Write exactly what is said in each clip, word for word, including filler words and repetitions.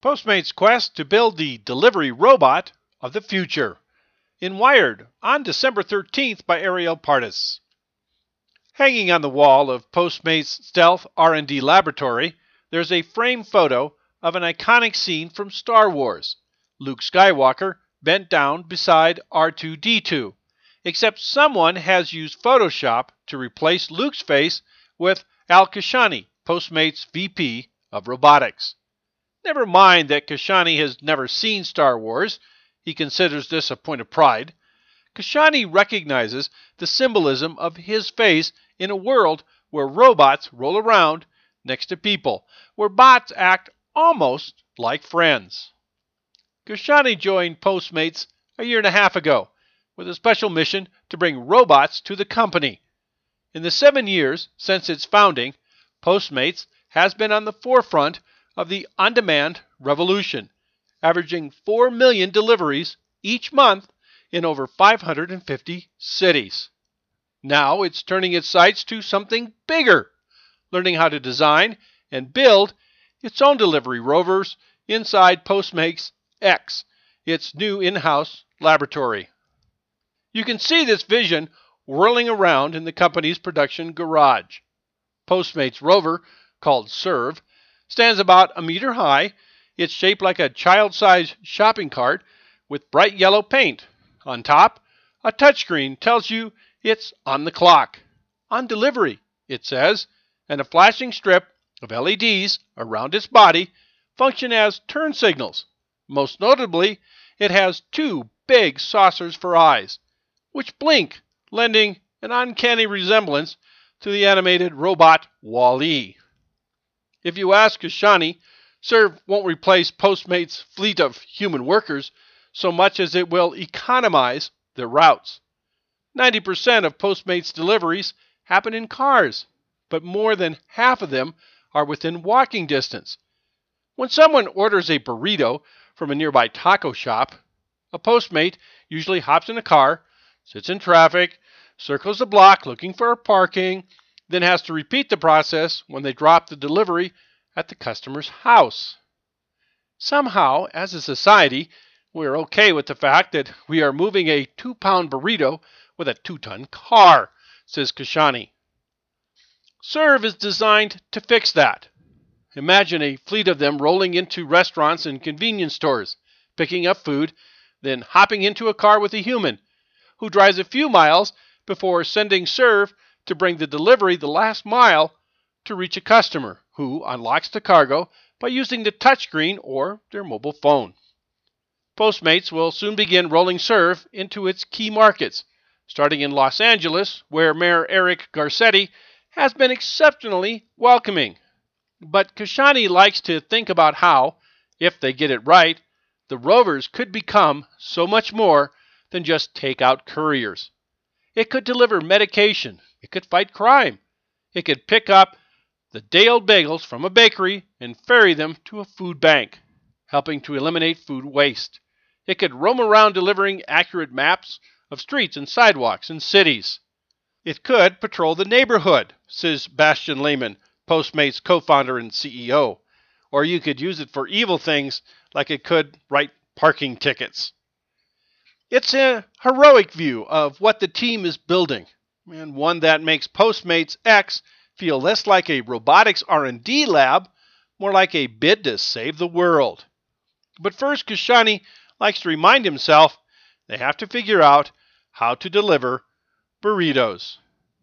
Postmates' quest to build the delivery robot of the future. In Wired on December thirteenth by Ariel Partis. Hanging on the wall of Postmates' Stealth R and D laboratory, there's a framed photo of an iconic scene from Star Wars. Luke Skywalker bent down beside R two D two, except someone has used Photoshop to replace Luke's face with Al Kashani, Postmates' V P of Robotics. Never mind that Kashani has never seen Star Wars. He considers this a point of pride. Kashani recognizes the symbolism of his face in a world where robots roll around next to people, where bots act almost like friends. Kashani joined Postmates a year and a half ago with a special mission to bring robots to the company. In the seven years since its founding, Postmates has been on the forefront of the on-demand revolution, averaging four million deliveries each month in over five hundred fifty cities. Now it's turning its sights to something bigger, learning how to design and build its own delivery rovers inside Postmates X, its new in-house laboratory. You can see this vision whirling around in the company's production garage. Postmates rover, called Serve, stands about a meter high. It's shaped like a child-sized shopping cart with bright yellow paint. On top, a touchscreen tells you it's on the clock. On delivery, it says, and a flashing strip of L E Ds around its body function as turn signals. Most notably, it has two big saucers for eyes, which blink, lending an uncanny resemblance to the animated robot Wall-E. If you ask Kashani, Serve won't replace Postmates' fleet of human workers so much as it will economize their routes. ninety percent of Postmates deliveries happen in cars, but more than half of them are within walking distance. When someone orders a burrito from a nearby taco shop, a Postmate usually hops in a car, sits in traffic, circles the block looking for parking, then has to repeat the process when they drop the delivery at the customer's house. Somehow, as a society, we're okay with the fact that we are moving a two-pound burrito with a two-ton car, says Kashani. Serve is designed to fix that. Imagine a fleet of them rolling into restaurants and convenience stores, picking up food, then hopping into a car with a human, who drives a few miles before sending Serve to bring the delivery the last mile to reach a customer, who unlocks the cargo by using the touchscreen or their mobile phone. Postmates will soon begin rolling Serve into its key markets, starting in Los Angeles, where Mayor Eric Garcetti has been exceptionally welcoming. But Kashani likes to think about how, if they get it right, the rovers could become so much more than just take-out couriers. It could deliver medication. It could fight crime. It could pick up the day-old bagels from a bakery and ferry them to a food bank, helping to eliminate food waste. It could roam around delivering accurate maps of streets and sidewalks in cities. It could patrol the neighborhood, says Bastian Lehman, Postmates co-founder and C E O. Or you could use it for evil things like it could write parking tickets. It's a heroic view of what the team is building, and one that makes Postmates X feel less like a robotics R and D lab, more like a bid to save the world. But first, Kashani likes to remind himself they have to figure out how to deliver burritos.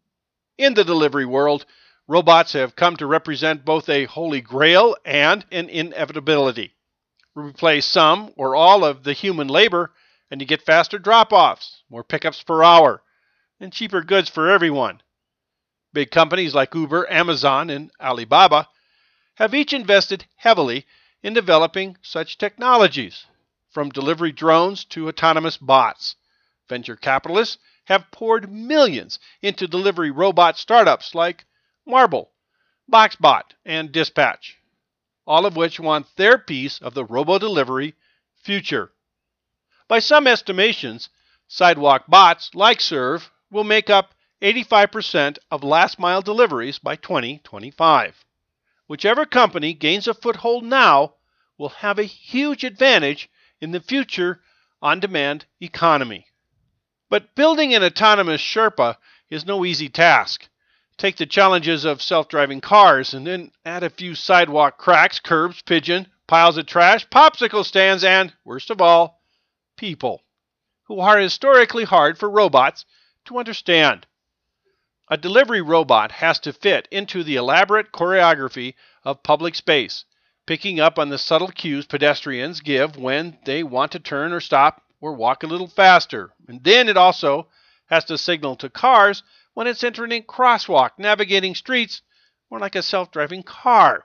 In the delivery world, robots have come to represent both a holy grail and an inevitability. Replace some or all of the human labor, and you get faster drop-offs, more pickups per hour, and cheaper goods for everyone. Big companies like Uber, Amazon, and Alibaba have each invested heavily in developing such technologies, from delivery drones to autonomous bots. Venture capitalists have poured millions into delivery robot startups like Marble, Boxbot, and Dispatch, all of which want their piece of the robo-delivery future. By some estimations, sidewalk bots like Serve will make up eighty-five percent of last-mile deliveries by twenty twenty-five. Whichever company gains a foothold now will have a huge advantage in the future on-demand economy. But building an autonomous Sherpa is no easy task. Take the challenges of self-driving cars and then add a few sidewalk cracks, curbs, pigeon, piles of trash, popsicle stands, and, worst of all, people, who are historically hard for robots to understand. A delivery robot has to fit into the elaborate choreography of public space, picking up on the subtle cues pedestrians give when they want to turn or stop or walk a little faster. And then it also has to signal to cars when it's entering a crosswalk, navigating streets, more like a self-driving car.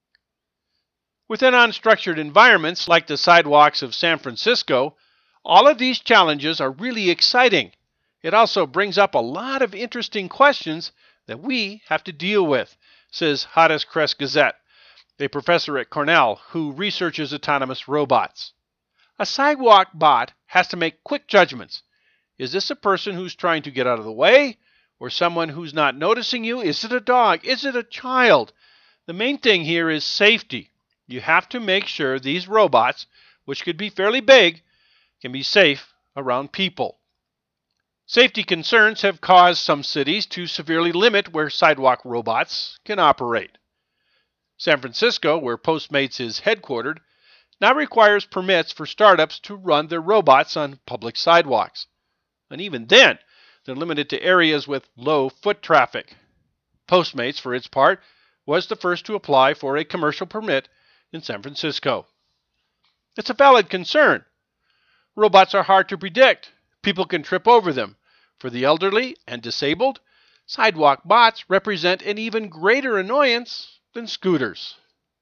Within unstructured environments like the sidewalks of San Francisco, all of these challenges are really exciting. It also brings up a lot of interesting questions that we have to deal with, says Hadas Crest-Gazette, a professor at Cornell who researches autonomous robots. A sidewalk bot has to make quick judgments. Is this a person who's trying to get out of the way? Or someone who's not noticing you? Is it a dog? Is it a child? The main thing here is safety. You have to make sure these robots, which could be fairly big, can be safe around people. Safety concerns have caused some cities to severely limit where sidewalk robots can operate. San Francisco, where Postmates is headquartered, now requires permits for startups to run their robots on public sidewalks. And even then, they're limited to areas with low foot traffic. Postmates, for its part, was the first to apply for a commercial permit in San Francisco. It's a valid concern. Robots are hard to predict. People can trip over them. For the elderly and disabled, sidewalk bots represent an even greater annoyance than scooters.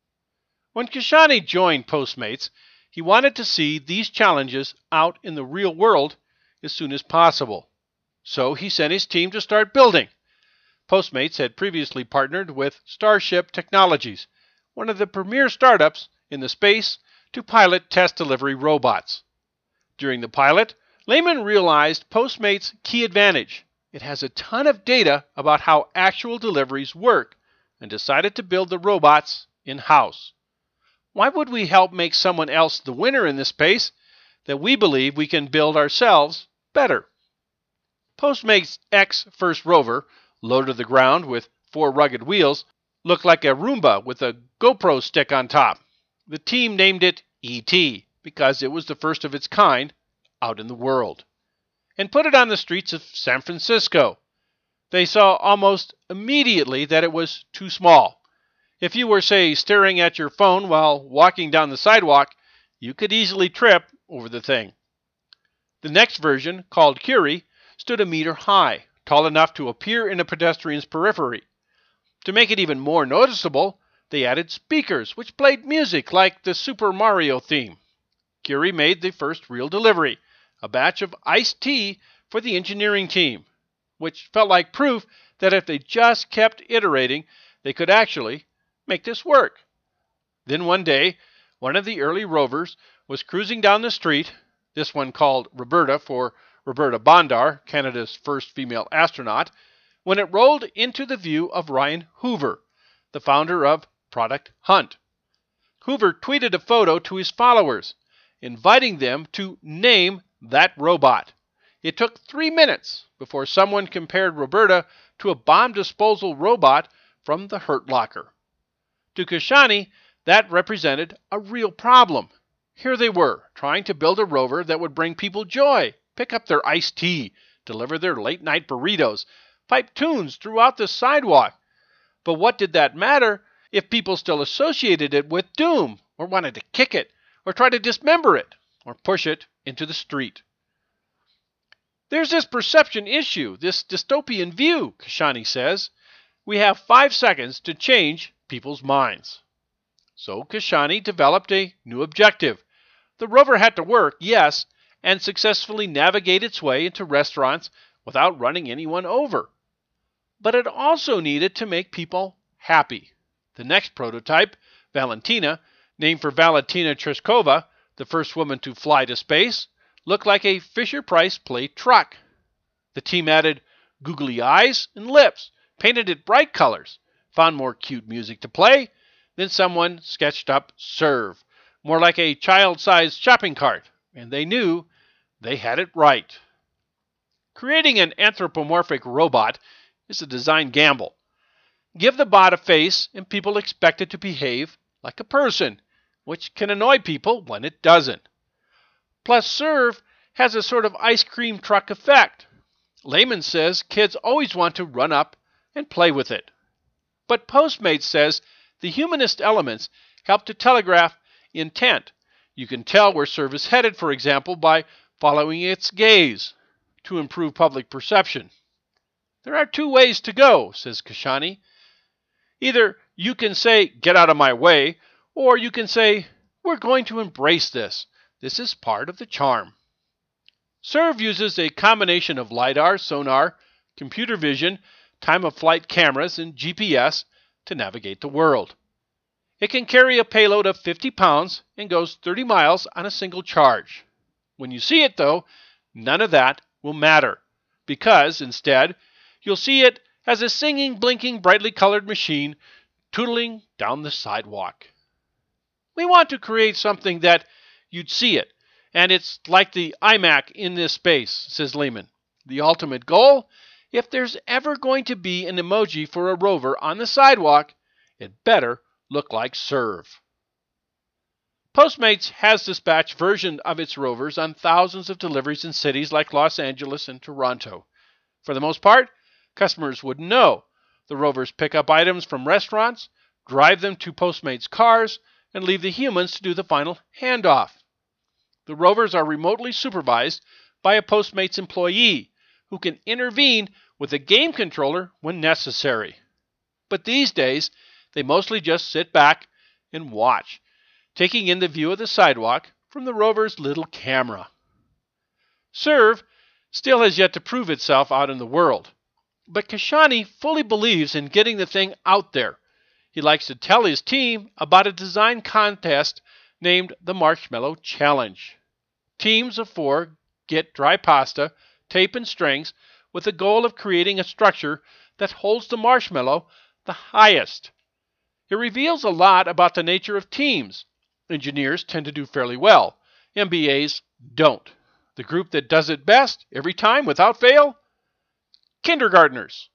When Kashani joined Postmates, he wanted to see these challenges out in the real world as soon as possible. So he sent his team to start building. Postmates had previously partnered with Starship Technologies, one of the premier startups in the space, to pilot test delivery robots. During the pilot, Lehman realized Postmates' key advantage. It has a ton of data about how actual deliveries work and decided to build the robots in-house. Why would we help make someone else the winner in this space that we believe we can build ourselves better? Postmates' X first rover, low to the ground with four rugged wheels, looked like a Roomba with a GoPro stick on top. The team named it E T because it was the first of its kind out in the world, and put it on the streets of San Francisco. They saw almost immediately that it was too small. If you were, say, staring at your phone while walking down the sidewalk, you could easily trip over the thing. The next version, called Curie, stood a meter high, tall enough to appear in a pedestrian's periphery. To make it even more noticeable, they added speakers, which played music like the Super Mario theme. Curie made the first real delivery, a batch of iced tea for the engineering team, which felt like proof that if they just kept iterating, they could actually make this work. Then one day, one of the early rovers was cruising down the street, this one called Roberta for Roberta Bondar, Canada's first female astronaut, when it rolled into the view of Ryan Hoover, the founder of Product Hunt. Hoover tweeted a photo to his followers, inviting them to name that robot. It took three minutes before someone compared Roberta to a bomb disposal robot from the Hurt Locker. To Kashani, that represented a real problem. Here they were, trying to build a rover that would bring people joy, pick up their iced tea, deliver their late-night burritos, pipe tunes throughout the sidewalk. But what did that matter if people still associated it with doom, or wanted to kick it, or try to dismember it, or push it into the street? There's this perception issue, this dystopian view, Kashani says. We have five seconds to change people's minds. So Kashani developed a new objective. The rover had to work, yes, and successfully navigate its way into restaurants without running anyone over. But it also needed to make people happy. The next prototype, Valentina, named for Valentina Tereshkova, the first woman to fly to space, looked like a Fisher-Price plate truck. The team added googly eyes and lips, painted it bright colors, found more cute music to play. Then someone sketched up Serve, more like a child-sized shopping cart, and they knew they had it right. Creating an anthropomorphic robot is a design gamble. Give the bot a face and people expect it to behave like a person, which can annoy people when it doesn't. Plus, Serve has a sort of ice cream truck effect. Lehman says kids always want to run up and play with it. But Postmates says the humanist elements help to telegraph intent. You can tell where Serve is headed, for example, by following its gaze to improve public perception. There are two ways to go, says Kashani. Either you can say, get out of my way, or you can say, we're going to embrace this. This is part of the charm. Serve uses a combination of LiDAR, sonar, computer vision, time-of-flight cameras, and G P S to navigate the world. It can carry a payload of fifty pounds and goes thirty miles on a single charge. When you see it, though, none of that will matter, because, instead, you'll see it as a singing, blinking, brightly colored machine tootling down the sidewalk. We want to create something that you'd see it, and it's like the iMac in this space, says Lehman. The ultimate goal? If there's ever going to be an emoji for a rover on the sidewalk, it better look like Serve. Postmates has dispatched versions of its rovers on thousands of deliveries in cities like Los Angeles and Toronto. For the most part, customers wouldn't know. The rovers pick up items from restaurants, drive them to Postmates cars, and leave the humans to do the final handoff. The rovers are remotely supervised by a Postmates employee who can intervene with a game controller when necessary. But these days, they mostly just sit back and watch, taking in the view of the sidewalk from the rover's little camera. Serve still has yet to prove itself out in the world, but Kashani fully believes in getting the thing out there. He likes to tell his team about a design contest named the Marshmallow Challenge. Teams of four get dry pasta, tape, and strings with the goal of creating a structure that holds the marshmallow the highest. It reveals a lot about the nature of teams. Engineers tend to do fairly well. M B As don't. The group that does it best every time without fail? Kindergartners.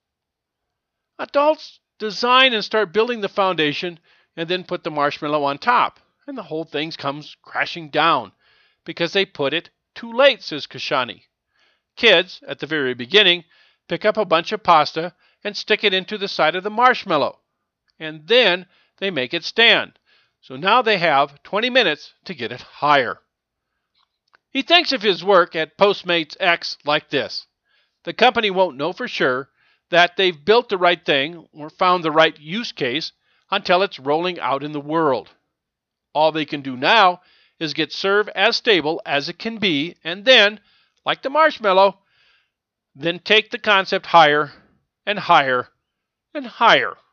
Adults design and start building the foundation and then put the marshmallow on top, and the whole thing comes crashing down because they put it too late, says Kashani. Kids, at the very beginning, pick up a bunch of pasta and stick it into the side of the marshmallow, and then they make it stand. So now they have twenty minutes to get it higher. He thinks of his work at Postmates X like this. The company won't know for sure that they've built the right thing or found the right use case until it's rolling out in the world. All they can do now is get Serve as stable as it can be, and then, like the marshmallow, then take the concept higher and higher and higher.